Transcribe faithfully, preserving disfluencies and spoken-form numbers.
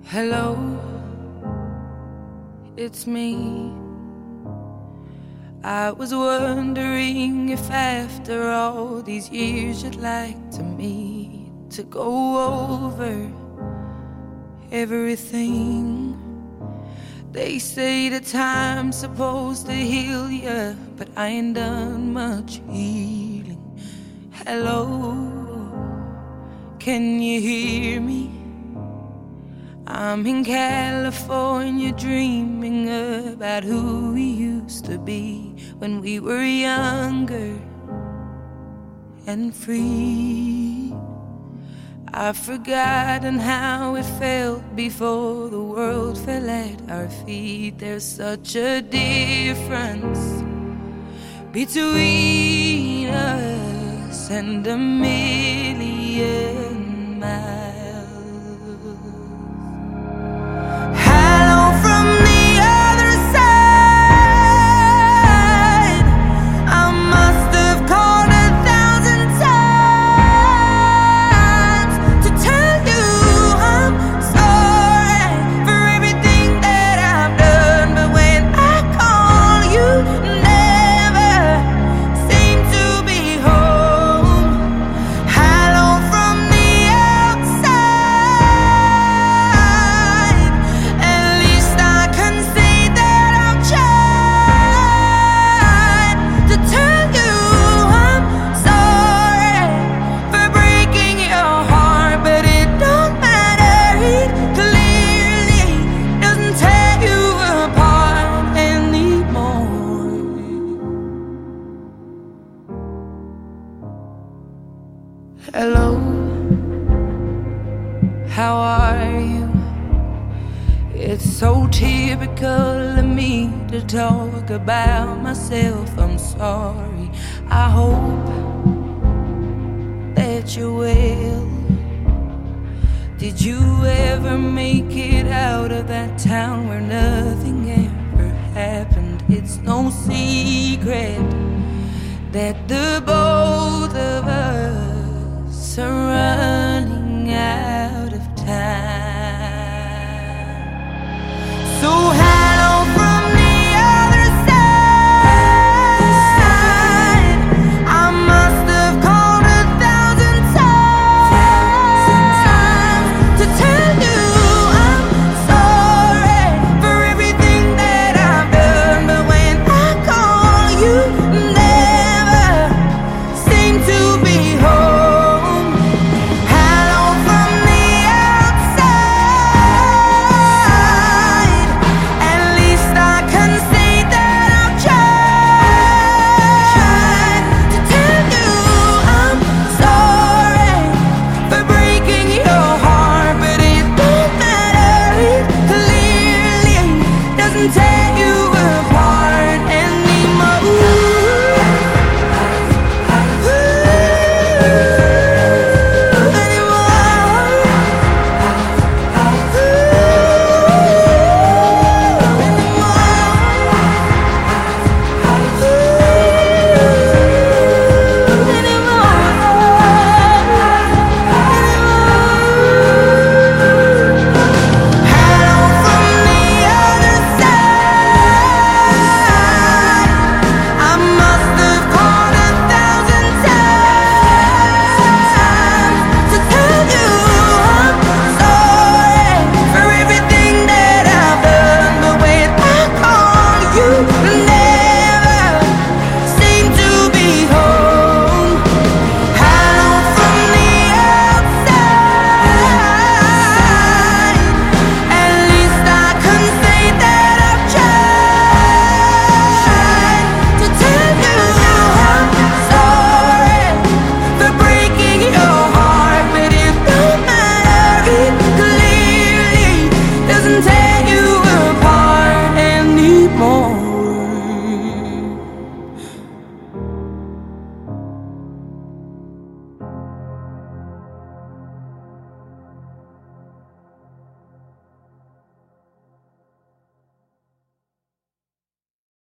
Hello, it's me. I was wondering if after all these years you'd like to meet to go over everything. They say the time's supposed to heal ya, but I ain't done much healing. Hello, can you hear me? I'm in California dreaming about who we used to be when we were younger and free. I've forgotten how it felt before the world fell at our feet. There's such a difference between us and a million miles. Hello, how are you? It's so typical of me to talk about myself. I'm sorry. I hope that you're well. Did you ever make it out of that town where nothing ever happened? It's no secret that the boy